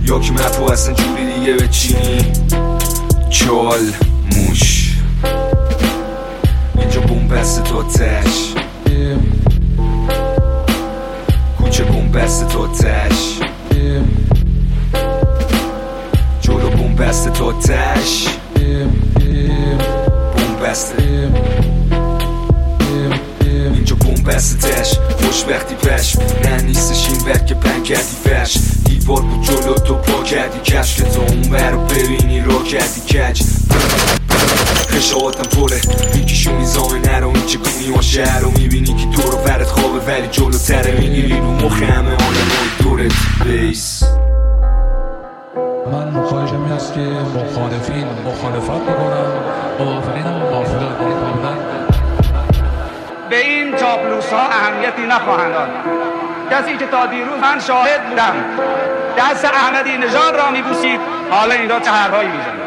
یا که مپو اصلا جوری دیگه بچینی چال موش اینجا بومبست تو تش کوچه بومبست تو تش جلو بومبست تو تش بومبست اینجا بومبستش خوشبختی پش نه نیستش این بر که پن کردی فش دیوار بود جلو تو پا کردی کش که تو اون برو ببینی رو کردی کج خشاواتم پره میکشو میزامه نرو این چه کنی و شهر رو میبینی که تو رو فرد خوابه ولی جلو تره میگیری رو مخ همه آدم دورت بیس. من مخواهشم این است که مخالفین مخالفت بکنم موافقین هم موافقت بکنم. به این چاپلوس ها اهمیتی نخواهند داد. کسی که تا دیروز من شاهد بودم دست احمدی نژاد را میبوسید حالا این را چه حرفایی میزند.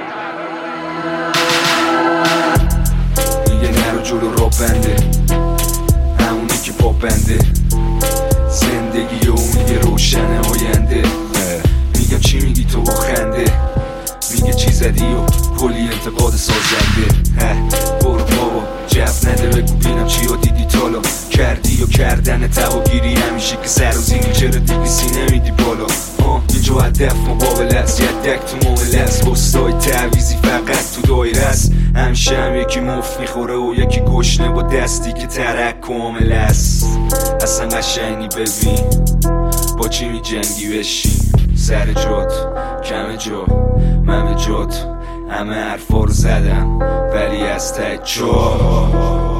میگه نرو جلو را بنده همونی که پا بنده زندگی و میگه روشن آینده. میگم چی میگی تو با خنده میگه چی زدی و کلی انتقاد سازنده. برو بابا جف نده بگو بینم چی ها دیدی تالا کردی و کردن تواگیری همیشه که سر و زیری چرا دیگه سینه میدی بالا. اینجا هدف مقابل است یدک تو معامله است بستای تعویزی فقط تو دایره است همیشه هم یکی مفت میخوره و یکی گشنه با دستی که ترک کامل است. اصلا قشنگی ببین با چی می جنگی بشین سر جات کم جا من به جات همه حرفا رو زدم ولی از ته جا